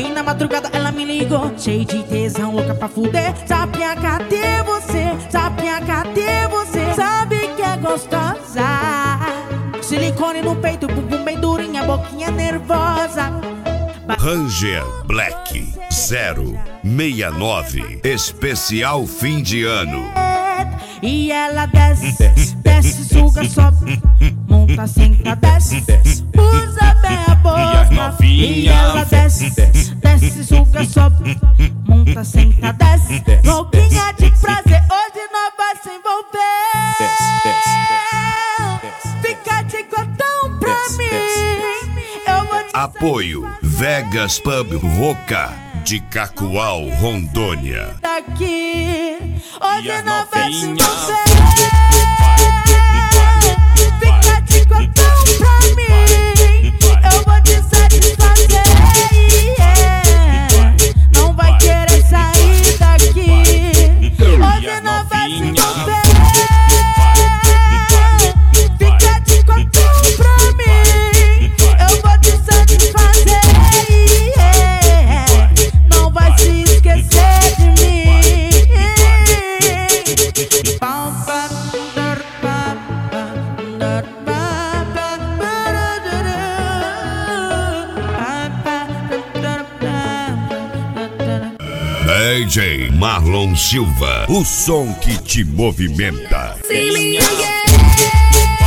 E na madrugada ela me ligou, cheio de tesão, louca pra fuder. Sapinha, cadê você? Sapinha, cadê você? Sabe que é gostosa. Silicone no peito, bumbum bem durinha, boquinha nervosa. Ranger Black 069 Especial fim de ano. E ela desce, desce, suga, sobe, monta, senta, desce, usa bem a boca. E ela desce, desce, suga, sobe, monta, senta, desce, louquinha de prazer, hoje nós vai se envolver. Fica de cotão pra mim, eu vou te... Apoio Vegas Pub Roca de Cacoal, Rondônia. Daqui, hoje nós vai se envolver. Fica de cotão pra mim, eu vou te satisfazer. Não vai querer sair daqui, hoje nós vai se envolver. Fica de cotão pra mim, eu vou te satisfazer. Não vai se esquecer de mim. DJ Marlon Silva, o som que te movimenta. Se liga.